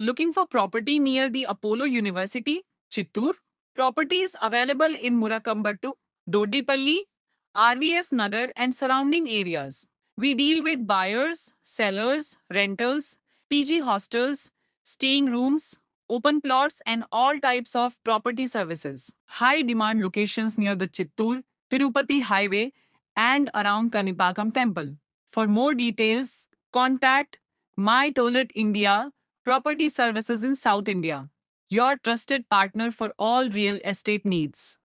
Looking for property near the Apollo University, Chittoor? Properties available in Murakambatu, Dodipalli, RVS Nagar, and surrounding areas. We deal with buyers, sellers, rentals, PG hostels, staying rooms, open plots, and all types of property services. High demand locations near the Chittoor, Tirupati Highway, and around Kanipakam Temple. For more details, contact My Toilet India Property Services in South India, your trusted partner for all real estate needs.